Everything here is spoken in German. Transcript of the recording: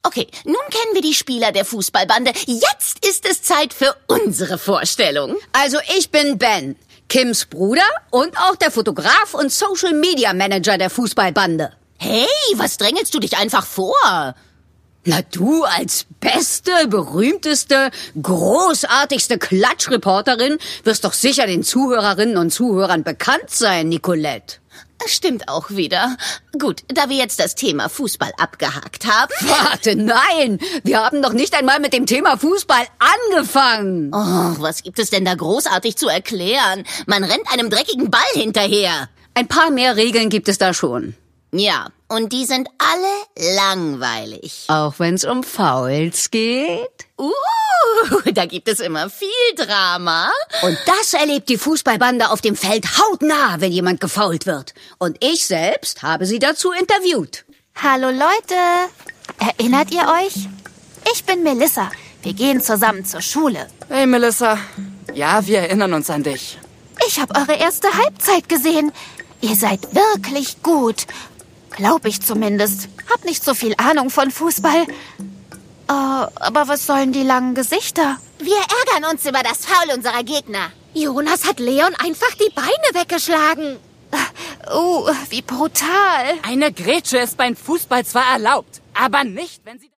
Okay, nun kennen wir die Spieler der Fußballbande. Jetzt ist es Zeit für unsere Vorstellung. Also ich bin Ben, Kims Bruder und auch der Fotograf und Social Media Manager der Fußballbande. Hey, was drängelst du dich einfach vor? Na du als beste, berühmteste, großartigste Klatschreporterin wirst doch sicher den Zuhörerinnen und Zuhörern bekannt sein, Nicolette. Stimmt auch wieder. Gut, da wir jetzt das Thema Fußball abgehakt haben... Warte, nein! Wir haben noch nicht einmal mit dem Thema Fußball angefangen. Oh, was gibt es denn da großartig zu erklären? Man rennt einem dreckigen Ball hinterher. Ein paar mehr Regeln gibt es da schon. Ja, und die sind alle langweilig. Auch wenn es um Fouls geht? Da gibt es immer viel Drama. Und das erlebt die Fußballbande auf dem Feld hautnah, wenn jemand gefoult wird. Und ich selbst habe sie dazu interviewt. Hallo Leute, erinnert ihr euch? Ich bin Melissa. Wir gehen zusammen zur Schule. Hey Melissa, ja, wir erinnern uns an dich. Ich habe eure erste Halbzeit gesehen. Ihr seid wirklich gut. Glaub ich zumindest. Hab nicht so viel Ahnung von Fußball. Aber was sollen die langen Gesichter? Wir ärgern uns über das Foul unserer Gegner. Jonas hat Leon einfach die Beine weggeschlagen. Wie brutal. Eine Grätsche ist beim Fußball zwar erlaubt, aber nicht, wenn sie...